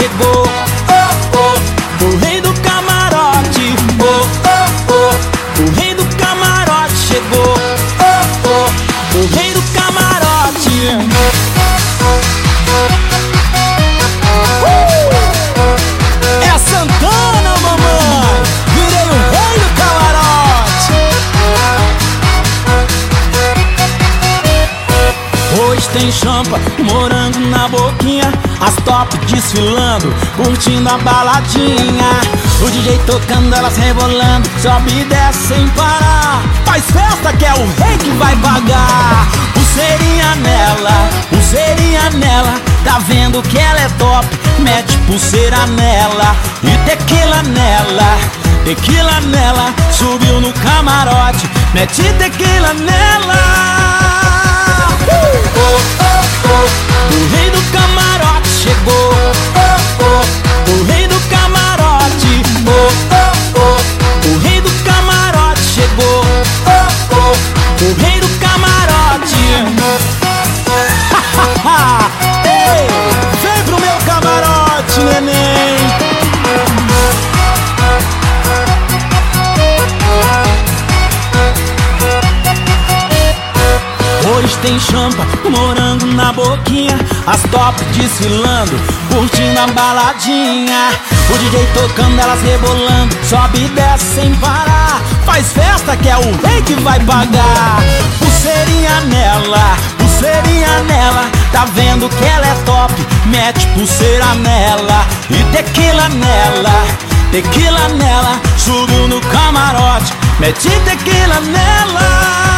chegou, oh, oh, o rei do camarote, oh, oh, oh, o rei do camarote chegou, oh, oh, o rei do camarote. É Santana, mamãe, virei o rei do camarote. Hoje tem champa, morango na boquinha, as top desfilando, curtindo a baladinha. O DJ tocando, elas rebolando, sobe e desce sem parar. Faz festa que é o rei que vai pagar. Pulseirinha nela, tá vendo que ela é top? Mete pulseira nela e tequila nela, subiu no camarote, mete tequila nela. Oh, oh, oh, o rei do camarote chegou, oh, oh, o rei do camarote, oh, oh, oh, o rei do camarote chegou, oh, oh, o rei do camarote. Ei, vem pro meu camarote, neném. Hoje tem champa, morango na boquinha, as top desfilando, curtindo a baladinha. O DJ tocando, elas rebolando, sobe e desce sem parar. Faz festa que é o rei que vai pagar. Pulseirinha nela, tá vendo que ela é top? Mete pulseira nela e tequila nela, subiu no camarote, mete tequila nela.